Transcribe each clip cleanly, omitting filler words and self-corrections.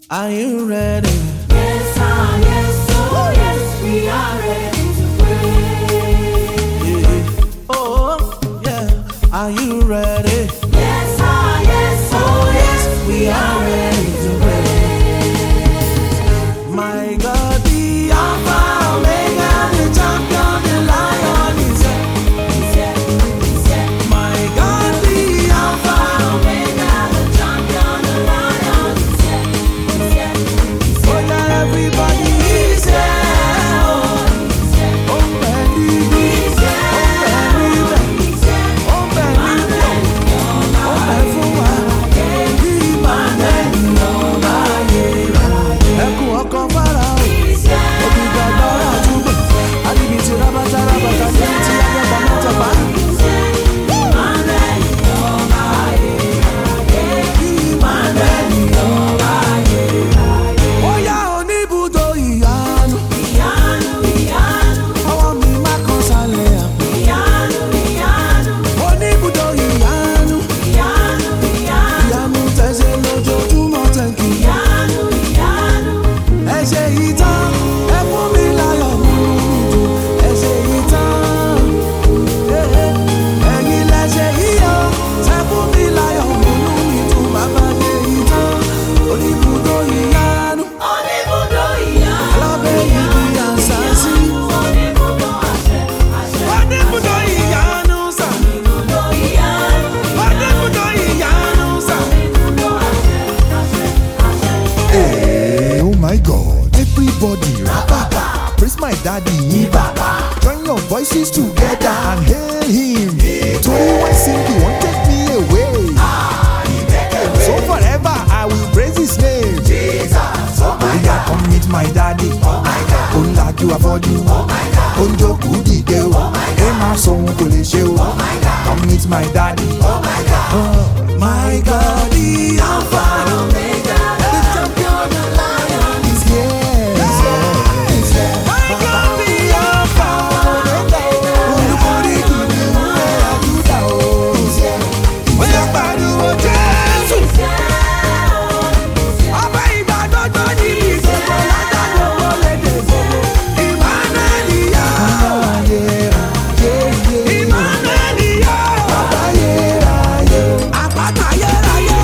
Are you ready? Yes, yes, oh yes, we are ready to pray. Yeah. Oh, yeah. Are you ready? Yes, oh yes, we are ready to pray. My God, the Alpha, Omega, the champion, the lion is here. My God, the Alpha, Omega, the champion, the lion is here. oh yeah, everybody is here. Oh, baby, He's here. oh, baby, oh, everyone. Ẹkún ọkọ̀ fara o, òbí gbàgbọ́ra túbọ̀, àdìbì ti rábàtà rábàtà níbi tí agbẹ́gbà náà tẹ̀pá. Ó yá oníbùdó ìyanu, ọwọ́ mi má kan sálẹ̀ àpò. Oníbùdó ìyanu, ìyanu tẹ̀sẹ̀ lójoojúmọ́ tẹ̀kì. Ẹ ṣe yìí tán, ẹ fún mi láyọ̀ múnú mi dùn. Ẹ ṣe yìí tán, ẹ̀yin lẹ ṣe yìí o. Ẹ fún mi láyọ̀ múnú mi dùn. Bàbá ṣe yìí tán, oníbùdó ìyanu. Alábẹ́ yìí bí àṣà sí. Oníbùdó ìyanu sà. Oníbùdó ìyanu sà. Hey, oh my God, everybody, rababa, praise my daddy, Baba. Join your voices together and hail him. 21 simply won't take me away. So forever I will praise his name. Jesus, oh my Yeah, come meet my daddy. oh my God, Ó ń lajú afọ́jú. oh my God, Ó ń jókòó dìde o. Ẹ máa sọ ohun kò lè ṣe o. Come meet my daddy. oh my God. My God, the Alpha, Omega, the champion, the lion He's here. My God, the Alpha, olùkọ́ni kìnìún ẹ̀yà Júdà o. Ó yá pariwo Jésù. Ọba ìgbà gbọ́dọ̀ níbi ìgbòho látàgbò lédè gbogbo. Emmanuel yá. Emmanuel yá. Àpáta ayérayé.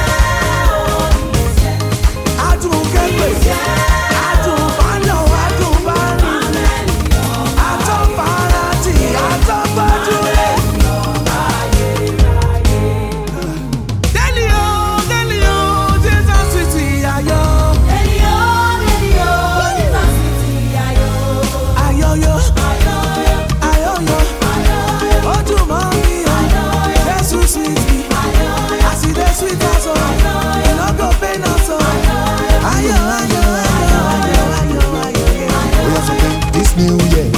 Adùnkẹ́pẹ́. Adùnbánlọ̀, adùnbánrin. Àtọ́farasí, àtọ́gbọ́dúnlé. Délì o, Jésù sweet ayọ̀. Ayọ̀yọ̀, ayọ̀yọ̀. Ó dùn mọ́ mi o. Jésù sweet me. As e dey sweet us o. E no go pain us o. Ayọ̀, ayọ̀, ayọ̀, ayọ̀, ayọ̀, ayọ̀. Oh yeah, so then this new year,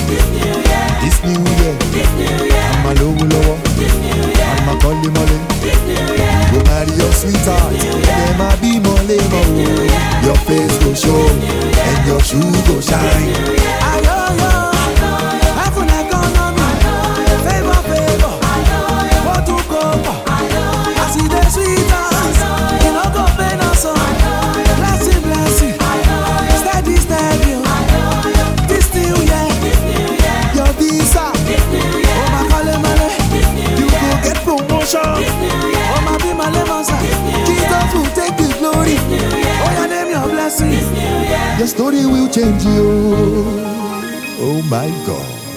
I'm a lowo, I'm a calling mole. Go marry your sweetheart, them a be mole mo. Your face go show, and your shoe go shine. Ayọ̀yọ̀. Heaven economy. Favor, favor. Ó tún kó pọ̀. As e dey sweet us, e no go pain us o. Blessing, blessing. Steady, steady o. This new year, Your visa, ó máa kọ́lé mọ́lé. you go get promotion. Ó máa bí mọ́lé mọ́sá. Jesus will take the glory. Ó yá name your blessing. Your story will change you. Oh my God.